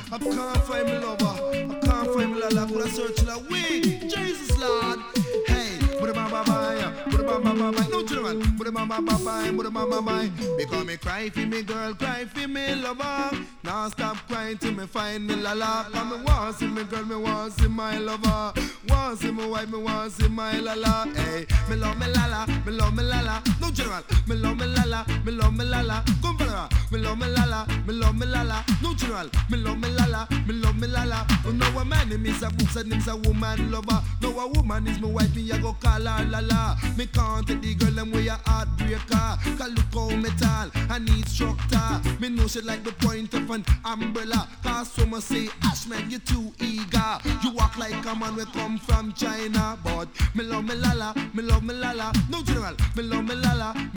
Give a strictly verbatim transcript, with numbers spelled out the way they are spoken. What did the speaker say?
I can't find me lover. I can't find me lala. Could I search la week? Jesus Lord. Hey, put a baba bye, put a baba bye. No children, put a baba bye, put a baba bye. Because me cry for me girl, cry for me lover. Now stop crying till me find me lala. Cause me want see me girl, me want see my lover. Want see me wife, me want see my lala. Hey, me love me lala, me love me lala. No children, me love me lala, me love me lala. Come for me love me lala, me love me lala. No children, me love me lala, me love me lala. You know a man him is a books and him's a woman lover. No a woman is my wife, me I go call her lala. Me can't take the girl them way a heartbreaker. Cause look how me tall, I need structure. Me know she like the point of an umbrella. Cause someone say, Ashman, you too eager. You walk like a man we come from China. But me love me lala, me love me lala. No general, me love me lala.